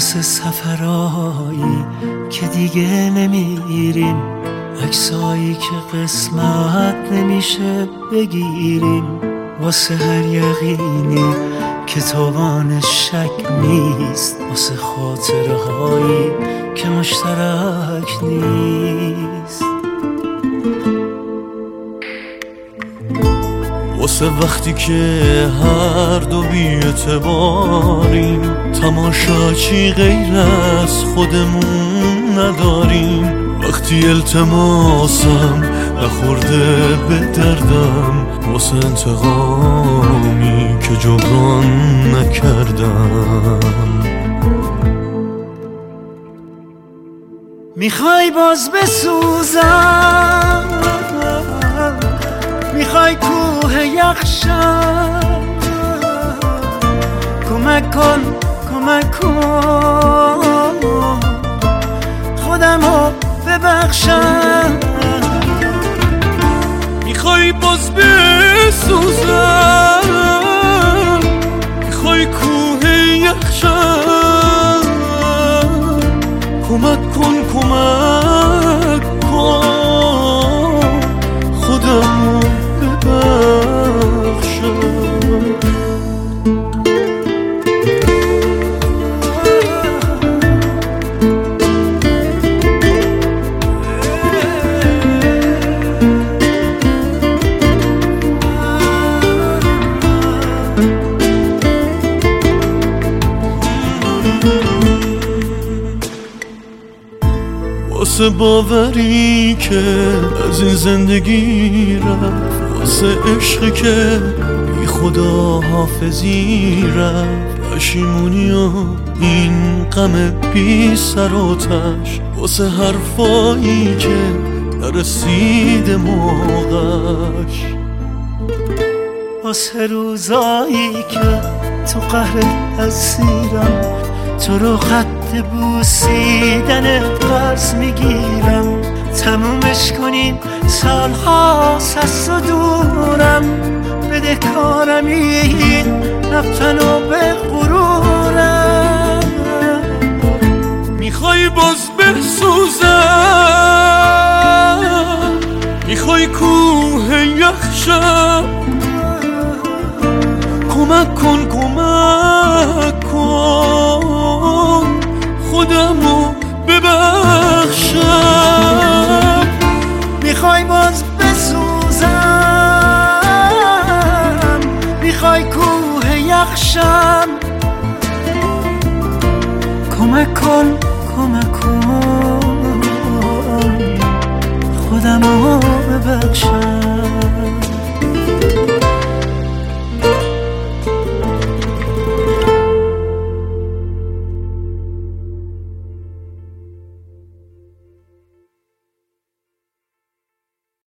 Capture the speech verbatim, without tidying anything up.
واسه سفرایی که دیگه نمیریم، عکسایی که قسمت نمیشه بگیریم، واسه هر یقینی که توان شک نیست، واسه خاطرهایی که مشترک نیست، واسه وقتی که هر دو بی اعتباریم، تماشاچی غیر از خودمون نداریم، وقتی التماسم نخورده به دردم، واسه انتقامی که جبران نکردم. میخوای باز بسوزم، میخوای کوه یخشم، کمک کن کمک کن خودمو ببخشم. میخوای باز بسوزم، میخوای کوه یخشم، کمک کن کمک کن خودمو ببخشم. واسه باوری که از این زندگی رفت، واسه عشقی که بی خدا حافظی رفت، پشیمونی و این غم بی سر و تش، واسه حرفایی که نرسیده موقعش، واسه روزایی که تو قهر اسیرم، تو رو خط بوسیدن قرض میگیرم، تمومش کنین سال هاست از تو دورم، بده کارم این رفتن و به غرورم. میخوای باز بسوزم، میخوای کوه یخشم، کمک کن کمک کن خودمو ببخشم. میخوای باز بسوزم، میخوای کوه یخشم، کمک کن کمک کن خودمو ببخشم.